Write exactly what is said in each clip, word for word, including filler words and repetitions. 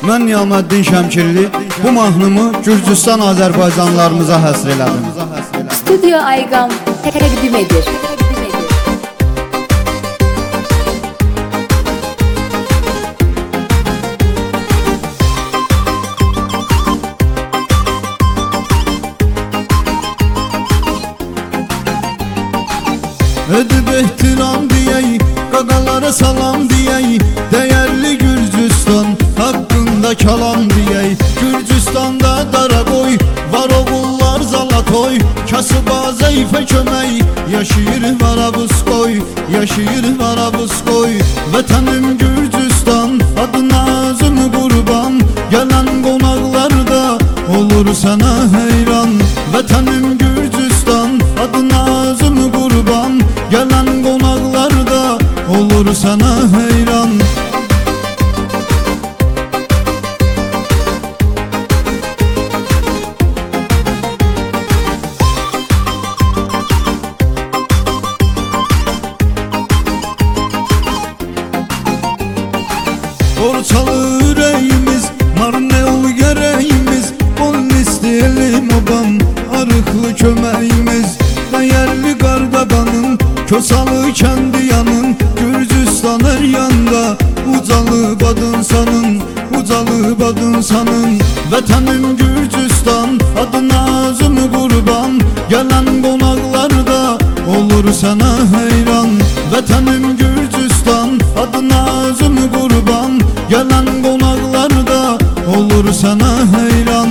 Mən Niyaməddin Şəmkirli bu mahnımı Gürcüstan Azərbaycanlarımıza həsr elədim. Studio Ayğam təqdim edir. Edib ehtiram deyək, qaqalara salam deyək, dəyərli Gürcüstan haqqında kalam deyək. Gürcüstanda Daraqoy, var oğullar Zalatoy, kasıba zəifə kömək, yaşayır Varabuzkoy, yaşayır Varabuzkoy. Vətənim Gürcüstan, adına özüm qurban, gələn qonaqlarda olur sənə heyran. Vətənim Gürcüstan, adına özüm qurban, gələn qonaqlarda olur sənə heyran. Borçalı ürəyimiz, marne ol gərəyimiz, onun istəyəlim obam, arıqlı köməyimiz. Dəyərli Qardabanın, Kösalı kəndi yanın, Gürcüstan hər yanda, ucalı badınsanın, ucalı badınsanın. Vətənim Gürcüstan, adına özüm qurban, gələn qonaqlarda olur sənə heyran. Vətənim Gürcüstan, adına özüm qurban, gələn qonaqlarda olur sənə heyran.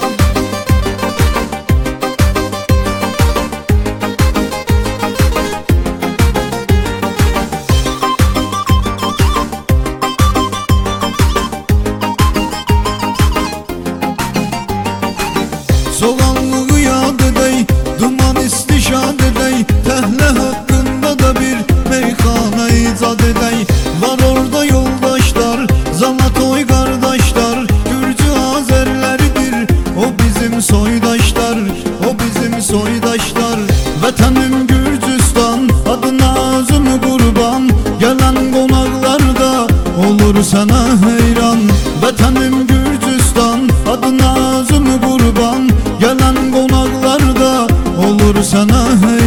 Soğanlığı yad edək, duman istişad edək, təhllə haqqında da bir meyxana icad edək. Var orada yoldaşlar, Zalatoy qardaşlar, Gürcü Azərləridir, o bizim soydaşlar, o bizim soydaşlar. Vətənim Gürcüstan, adına özüm qurban, gələn qonaqlarda olur sənə heyran. Vətənim Gürcüstan, adına özüm qurban, gələn qonaqlarda olur sənə heyran.